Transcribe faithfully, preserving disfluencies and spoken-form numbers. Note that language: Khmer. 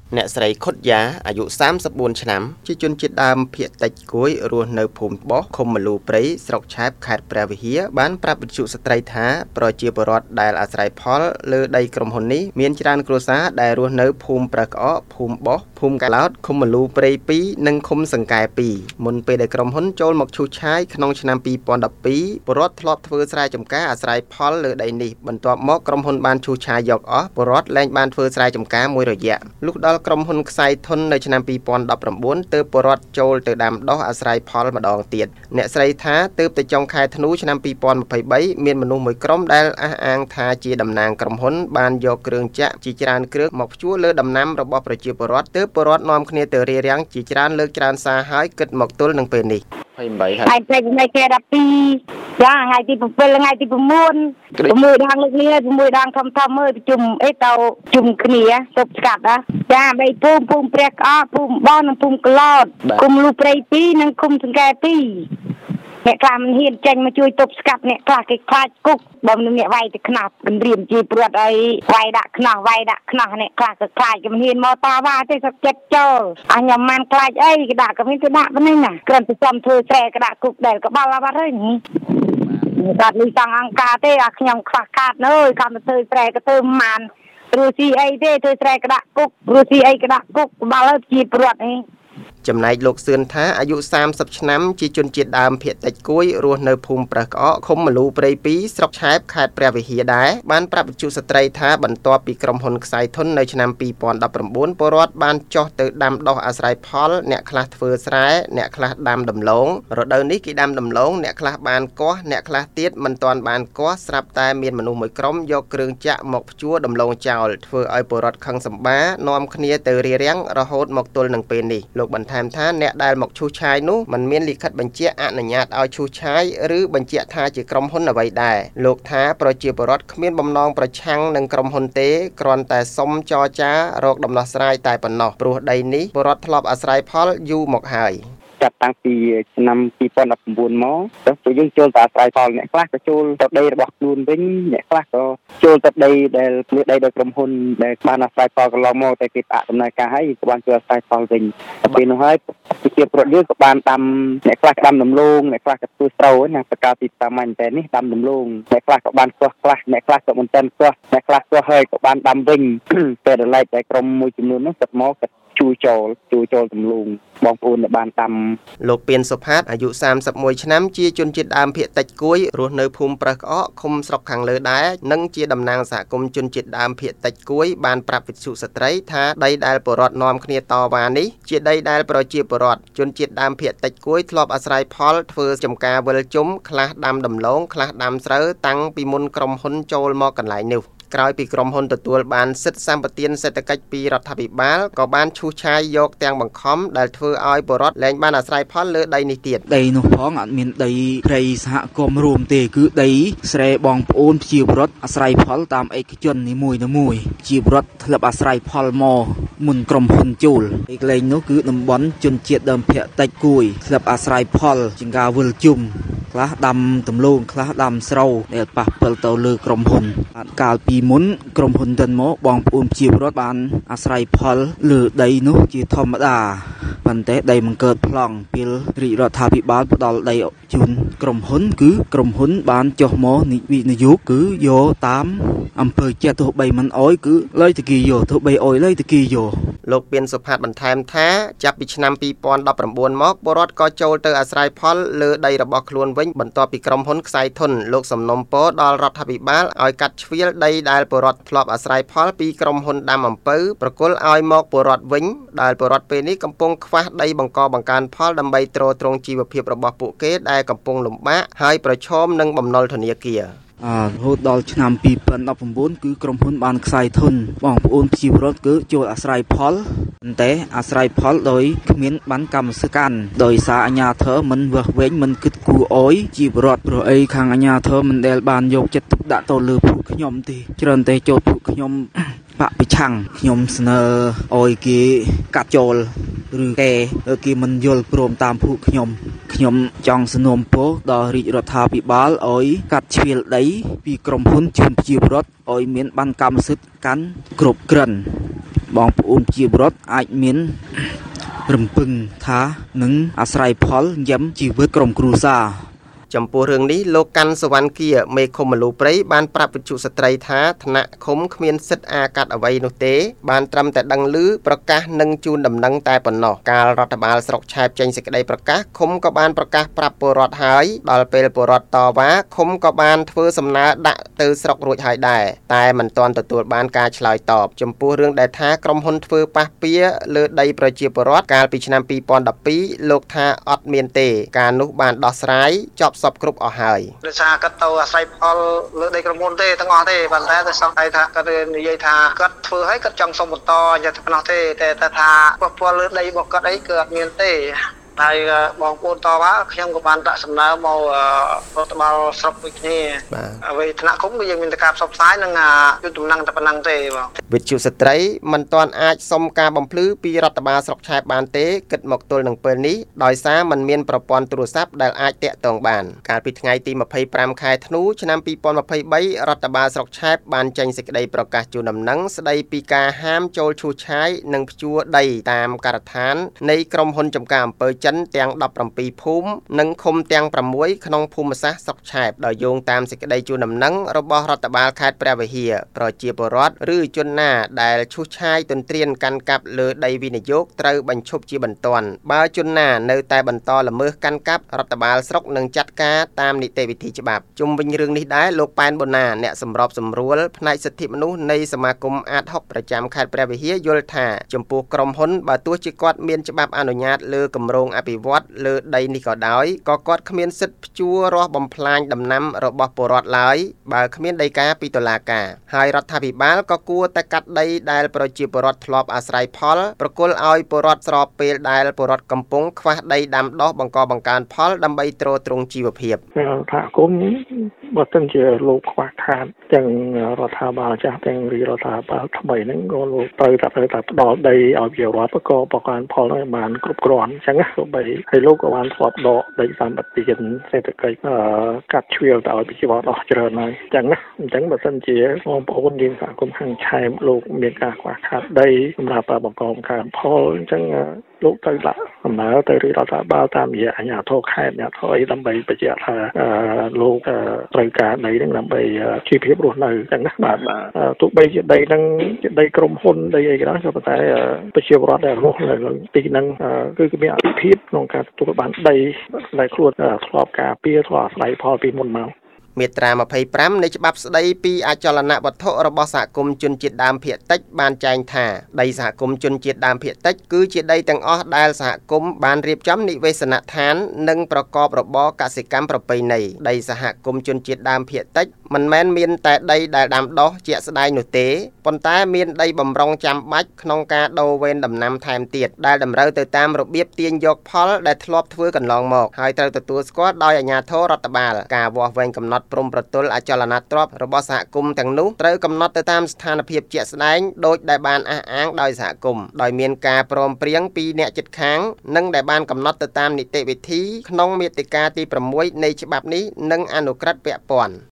អ្នកស្រីខុតយ៉ាអាយុសាមសិបបួនឆ្នាំជាជនជាតិដើមភាគតិចគួយរស់នៅភូមិបោះឃុំមលូព្រៃស្រុកឆែបខេត្តព្រះវិហារបានប្រាប់វិទ្យុស្ត្រីថាប្រជាពលរដ្ឋដែលអាស្រ័យផលលើដីក្រុមហ៊ុននេះមានច្រើនគ្រួសារដែលរស់នៅភូមិប្រក្អកភូមិបោះភូមិកាឡោតឃុំមលូព្រៃពីរនិងឃុំសង្កែពីរមុនពេលដែលក្រុមហ៊ុនចូលមកឈូសឆាយក្នុងឆ្នាំពីរពាន់ដប់ពីរពលរដ្ឋធ្លាប់ធ្វើស្រែចម្ការអាស្រ័យផលលើដីនេះបន្ទាប់មកក្រុមហ៊ុនបានឈូសឆាយយកអស់ពលរដ្ឋលែងបានធ្វើស្រែចម្ការមួយរយៈលុះដល់ក្រុមហ៊ុនខ្សែធននៅឆ្នាំពីរពាន់ដប់ប្រាំបួនទើបពលរដ្ឋចូលទៅដាំដុះអាស្រ័យផលម្ដងទៀតអ្នកស្រីថាទើបតែចុងខែធ្នូឆ្នាំពីរពាន់ម្ភៃបីមានមនុស្សមួយក្រុមដែលអះអាងថាជាតំណាងក្រុមហ៊ុនបានយកគ្រឿងចាក់ជាច្រើនគ្រឿងមកភ្ជួរលើដំណាំរបស់ប្រជាពលរដ្ឋទើបពលរដ្ឋនាំគ្នាទៅរារាំងជាច្រើនលើកច្រើនសារហើយគិតមកទល់នឹងពេលនេះ hai mươi bảy hai mươi bảy ngày đập pi dạ ngày thì bùng bùng ngày thì bùng muôn bùng mười đang lực nia bùng mười đang thầm thầm ơi chùm ấy tàu chùm kia tập cắt á dạ bây bùng bùng prek á bùng bon bùng cloud cùng lu prey pi nâng cùng từng cái pi mẹ làm hiện tranh mà chui tập cắt mẹ là cái khai cục bầm mẹ vay thì khnav đừng riềm chi bớt ấy vay đã khnav vay đã khnav mẹ là cái khai cái hiện mò ta va thì sắp chết cho anh nhầm man khai ấy cái đã cái cái đã bên này nè cần phải xăm thôi xe cái đã cục để cái bao la bao đấy đặt đi sang ăn cà tê à nhầm khạc cát nơi cầm thôi xe cái thơm màn rồi si ấy thế thôi xe cái đã cục rồi si ấy cái đã cục bao la chi bớt ấy ចំណែកលោកសឿនថាអាយុសាមសិបឆ្នាំជាជនជាតិដើមភាគតិចគួយរស់នៅភូមិប្រក្អកឃុំមលូព្រៃពីរស្រុកឆែបខេត្តព្រះវិហារដែរបានប្រាប់វិទ្យុស្ត្រីថាបន្ទាប់ពីក្រុមហ៊ុនខ្សែធននៅឆ្នាំពីរពាន់ដប់ប្រាំបួនពលរដ្ឋបានចុះទៅដាំដុះអាស្រ័យផលអ្នកខ្លះធ្វើស្រែអ្នកខ្លះដាំដំឡូងរដូវនេះគេដាំដំឡូងអ្នកខ្លះបានគាស់អ្នកខ្លះទៀតមិនទាន់បានគាស់ស្រាប់តែមានមនុស្សមួយក្រុមយកគ្រឿងចាក់មកភ្ជួរដំឡូងចោលធ្វើឲ្យពលរដ្ឋខឹងសម្បានាំគ្នាទៅរារាំងរហូតមកទល់នឹងពេលនេះលោកបន្ថែមថាអ្នកដែលមកឈូសឆាយនោះមិនមានលិខិតបញ្ជាក់អនុញ្ញាតឲ្យឈូសឆាយឬបញ្ជាក់ថាជាក្រុមហ៊ុនអ្វីដែរលោកថាប្រជាពលរដ្ឋគ្មានបំណងប្រឆាំងនឹងក្រុមហ៊ុនទេគ្រាន់តែសុំចរចារកដំណោះស្រាយតែប៉ុណ្ណោះព្រោះដីនេះពលរដ្ឋធ្លាប់អាស្រ័យផលយូរមកហើយចាប់តាំងពីឆ្នាំពីរពាន់ដប់ប្រាំបួនមកទៅពួកយើងចូលទៅអាស្រ័យផលអ្នកខ្លះក៏ចូលទៅដីរបស់ខ្លួនវិញអ្នកខ្លះក៏ចូលទៅដីដែលលើដីដោយក្រុមហ៊ុនដែលបានអាស្រ័យផលកន្លងមកតែគេផ្អាកដំណើរការហើយក៏បានចូលអាស្រ័យផលវិញទៅពេលនោះហើយប្រជាពលរដ្ឋយើងក៏បានដាំអ្នកខ្លះដាំដំឡូងអ្នកខ្លះក៏ធ្វើស្រូវណាប្រកាសពីសាមញ្ញតែនេះដាំដំឡូងអ្នកខ្លះក៏បានគាស់ខ្លះអ្នកខ្លះក៏មិនទាន់គាស់អ្នកខ្លះគាស់ហើយក៏បានដាំវិញតែដល់ឡែកតែក្រុមមួយចំនួននោះគាត់មកគាត់ជួយចូលជួយចូលដំឡូងបងប្អូនដែលបានដាំលោកពៀនសុផាតអាយុសាមសិបមួយឆ្នាំជាជនជាតិដើមភាគតិចគួយរស់នៅភូមិប្រក្អកឃុំស្រុកខាងលើដែរនិងជាតំណាងសហគមន៍ជនជាតិដើមភាគតិចគួយបានប្រាប់វិទ្យុស្ត្រីថាដីដែលពលរដ្ឋនាំគ្នាតវ៉ានេះជាដីដែលប្រជាពលរដ្ឋជនជាតិដើមភាគតិចគួយធ្លាប់អាស្រ័យផលធ្វើចំការវិលជុំខ្លះដាំដំឡូងខ្លះដាំស្រូវតាំងពីមុនក្រុមហ៊ុនចូលមកកន្លែងនេះក្រោយពីក្រុមហ៊ុនទទួលបានសិទ្ធិសម្បត្តិសេដ្ឋកិច្ចពីរដ្ឋាភិបាលក៏បានឈូសឆាយយកទាំងបង្ខំដែលធ្វើឲ្យពលរដ្ឋលែងបានអាស្រ័យផលលើដីនេះទៀតដីនោះផងអត់មានដីព្រៃសហគមន៍រួមទេគឺដីស្រែបងប្អូនជាពលរដ្ឋអាស្រ័យផលតាមឯកជននីមួយៗជាពលរដ្ឋធ្លាប់អាស្រ័យផលមកមុនក្រុមហ៊ុនចូលឯកលែងនោះគឺតំបន់ជនជាតិដើមភាគតិចគួយធ្លាប់អាស្រ័យផលជាងការវិលជុំខ្លះដាំដំឡូងខ្លះដាំស្រូវដែលប៉ះពាល់ទៅលើក្រុមហ៊ុនកាលពីមុនក្រុមហ៊ុនទៅមកបងប្អូនជាពលរដ្ឋបានអាស្រ័យផលលើដីនោះជាធម្មតាប៉ុន្តែដីមិនកើតប្លង់ពេលរាជរដ្ឋាភិបាលផ្ដល់ដីជូនក្រុមហ៊ុនគឺក្រុមហ៊ុនបានចុះមកវិនិយោគគឺយកតាមអំពើចិត្តទោះបីមិនអោយគឺលើយតគីយកទោះបីអោយលើយតគីយកលោកពៀនសុផាតបន្ថែមថាចាប់ពីឆ្នាំពីរពាន់ដប់ប្រាំបួនមកពលរដ្ឋក៏ចូលទៅអាស្រ័យផលលើដីរបស់ខ្លួនវិញបន្ទាប់ពីក្រុមហ៊ុនខ្សែធនលោកសំណុំពរដល់រដ្ឋាភិបាលឲ្យកាត់ជ្រៀលដីដែលពលរដ្ឋធ្លាប់អាស្រ័យផលពីក្រុមហ៊ុនដាំអំពៅប្រគល់ឲ្យមកពលរដ្ឋវិញដែលពលរដ្ឋពេលនេះកំពុងខ្វះដីបង្កបង្កើនផលដើម្បីទ្រទ្រង់ជីវភាពរបស់ពួកគេដែលកំពុងលំបាកហើយប្រឈមនឹងបំណុលធនាគារអរហូតដល់ឆ្នាំពីរពាន់ដប់ប្រាំបួនគឺក្រុមហ៊ុនបានខ្សែធនបងប្អូនប្រជាពលរដ្ឋគឺចូលអាស្រ័យផលប៉ុន្តែអាស្រ័យផលដោយគ្មានបានកម្មសិទ្ធិដោយសារអាជ្ញាធរមិនវឹកវែងមិនគិតគូរអយជីវរដ្ឋព្រោះអីខាងអាជ្ញាធរមិនដែលបានយកចិត្តទុកដាក់ទៅលើពួកខ្ញុំទេច្រើនតែចូលពួកខ្ញុំបាក់ប្រឆាំងខ្ញុំស្នើឲ្យគេកាត់ចូលឬគេគេមិនយល់ព្រមតាមពួកខ្ញុំខ្ញុំចង់សំណូមពរដល់រាជរដ្ឋាភិបាលឲ្យកាត់ជ្រៀលដីពីក្រុមហ៊ុនជូនប្រជាពលរដ្ឋឲ្យមានបានកម្មសិទ្ធិកាន់គ្រប់គ្រិនបងប្អូនជាពលរដ្ឋអាចមានរំពឹងថានឹងអាស្រ័យផលញ៉ាំជីវិតក្រុមគ្រួសារចំពោះរឿងនេះលោកកាន់សវណ្ណគាមេឃុំមលូព្រៃបានប្រាប់វិទ្យុស្ត្រីថាថ្នាក់ឃុំគ្មានសិទ្ធិអាកាត់អ្វីនោះទេបានត្រឹមតែដឹងឮប្រកាសនឹងជូនដំណឹងតែប៉ុណ្ណោះកាលរដ្ឋបាលស្រុកឆែបចេញសេចក្តីប្រកាសឃុំក៏បានប្រកាសប្រាប់ពលរដ្ឋហើយដល់ពេលពលរដ្ឋតវ៉ាឃុំក៏បានធ្វើសំណើដាក់ទៅស្រុករួចហើយដែរតែមិនទាន់ទទួលបានការឆ្លើយតបចំពោះរឿងដែលថាក្រុមហ៊ុនធ្វើប៉ះពាល់លើដីប្រជាពលរដ្ឋកាលពីឆ្នាំពីរពាន់ដប់ពីរលោកថាអត់មានទេការនោះបានដោះស្រាយចប់សពគ្រប់អស់ហើយដោយសារគាត់ទៅអាស្រ័យផលលើដីក្រុមហ៊ុនទេទាំងអស់ទេប៉ុន្តែទៅសង្កេតថាគាត់និយាយថាគាត់ធ្វើឲ្យគាត់ចង់សុំបន្តយ៉ាងតែប៉ុណ្ណោះទេតែថាពាក់ព័ន្ធលើដីរបស់គាត់អីគឺអត់មានទេហើយបងប្អូនតវ៉ាខ្ញុំក៏បានដាក់សំណើមករដ្ឋបាលស្រុកដូចគ្នាអ្វីថ្នាក់ឃុំគឺយើងមានតែការផ្សព្វផ្សាយនិងយុទ្ធដំណឹងតែប៉ុណ្ណឹងទេបងវិទ្យុស្ត្រីមិនទាន់អាចសុំការបំភ្លឺពីរដ្ឋបាលស្រុកឆែបបានទេគិតមកទល់នឹងពេលនេះដោយសារมันមានប្រព័ន្ធទូរស័ព្ទដែលអាចតាក់ទងបានកាលពីថ្ងៃទីម្ភៃប្រាំខែធ្នូឆ្នាំពីរពាន់ម្ភៃបីរដ្ឋបាលស្រុកឆែបបានចេញសេចក្តីប្រកាសជូនដំណឹងស្តីពីការហាមចូលឈូសឆាយនិងភ្ជួរដីតាមការដ្ឋាននៃក្រុមហ៊ុនចំការអំពើចិនទាំងដប់ប្រាំពីរភូមិនិងឃុំទាំងប្រាំមួយក្នុងភូមិសាស្ត្រស្រុកឆែបដោយយោងតាមសេចក្តីជូនដំណឹងរបស់រដ្ឋបាលខេត្តព្រះវិហារប្រជាពលរដ្ឋឬជនណាដែលឈូសឆាយទន្ទ្រានកាន់កាប់លើដីវិនិយោគត្រូវបញ្ឈប់ជាបន្ទាន់បើជនណានៅតែបន្តល្មើសកាន់កាប់រដ្ឋបាលស្រុកនឹងចាត់ការតាមនីតិវិធីច្បាប់ជុំវិញរឿងនេះដែរលោកប៉ែនបូណាអ្នកសម្របសម្រួលផ្នែកសិទ្ធិមនុស្សនៃសមាគមអាតហុកប្រចាំខេត្តព្រះវិហារយល់ថាចំពោះក្រុមហ៊ុនបើទោះជាគាត់មានច្បាប់អនុញ្ញាតលើគម្រោងអភិវឌ្ឍលើដីនេះក៏ដោយក៏គាត់គ្មានសិទ្ធិភ្ជួររាស់បំផ្លាញដំណាំរបស់ពលរដ្ឋឡើយបើគ្មានដីកាពីតុលាការហើយរដ្ឋាភិបាលក៏គួរតែកាត់ដីដែលប្រជាពលរដ្ឋធ្លាប់អាស្រ័យផលប្រគល់ឲ្យពលរដ្ឋស្របពេលដែលពលរដ្ឋកំពុងខ្វះដីដាំដុះបង្កបង្កើនផលដើម្បីទ្រទ្រង់ជីវភាពថាគុំបើមិនជាលោកខ្វះខាតទាំងរដ្ឋាភិបាលចាស់ទាំងរដ្ឋាភិបាលថ្មីហ្នឹងក៏លោកត្រូវតែត្រូវតែផ្ដល់ដីឲ្យប្រជាពលរដ្ឋក៏បង្កើនផលឲ្យបានគ្រប់គ្រាន់អញ្ចឹងទៅបីហើយលោកក៏បានធ្លាប់ដកដីសម្បត្តិសេដ្ឋកិច្ចកាត់ជ្រៀលទៅឲ្យប្រជាពលរដ្ឋអស់ច្រើនហើយអញ្ចឹងណាអញ្ចឹងបើមិនជាបងប្អូនយើងសហគមន៍ខាងឆែបលោកមានការខ្វះខាតដីសម្រាប់បង្កបង្កើនផលអញ្ចឹងលោកទៅដាក់ដំណើរទៅរដ្ឋាភិបាលតាមរយៈអាជ្ញាធរខេត្តអាជ្ញាធរអីដើម្បីបញ្ជាក់ថាលោកត្រូវការដីហ្នឹងដើម្បីជីវភាពរស់នៅអញ្ចឹងណាបាទទោះបីជាដីហ្នឹងជាដីក្រុមហ៊ុនដីអីក៏ដោយក៏ប៉ុន្តែប្រជាពលរដ្ឋដែលរស់នៅទីហ្នឹងគឺគឺមានអភិភាពក្នុងការទទួលបានដីដែលខ្លួនធ្លាប់ការពារធ្លាប់អាស្រ័យផលពីមុនមកមាត្រាម្ភៃប្រាំនៃច្បាប់ស្តីពីអចលនវត្ថុរបស់សហគមន៍ជនជាតិដើមភាគតិចបានចែងថាដីសហគមន៍ជនជាតិដើមភាគតិចគឺជាដីទាំងអស់ដែលសហគមន៍បានរៀបចំនិវេសនដ្ឋាននិងប្រកបរបរកសិកម្មប្រពៃណីដីសហគមន៍ជនជាតិដើមភាគតិចមិនមែនមានតែដីដែលដាំដុះជាក់ស្ដែងនោះទេប៉ុន្តែមានដីបម្រុងចាំបាច់ក្នុងការដូរវេនដំណាំថែមទៀតដែលតម្រូវទៅតាមរបៀបទាញយកផលដែលធ្លាប់ធ្វើកន្លងមកហើយត្រូវទទួលស្គាល់ដោយអាជ្ញាធររដ្ឋបាលការវាស់វែងកំណត់ព្រំប្រទល់អចលនទ្រព្យរបស់សហគមន៍ទាំងនោះត្រូវកំណត់ទៅតាមស្ថានភាពជាក់ស្ដែងដោយដែលបានអះអាងដោយសហគមន៍ដោយមានការព្រមព្រៀងពីអ្នកជិតខាងនិងដែលបានកំណត់ទៅតាមនីតិវិធីក្នុងមាតិកាទីប្រាំមួយនៃច្បាប់នេះនិងអនុក្រឹត្យពាក់ព័ន្ធ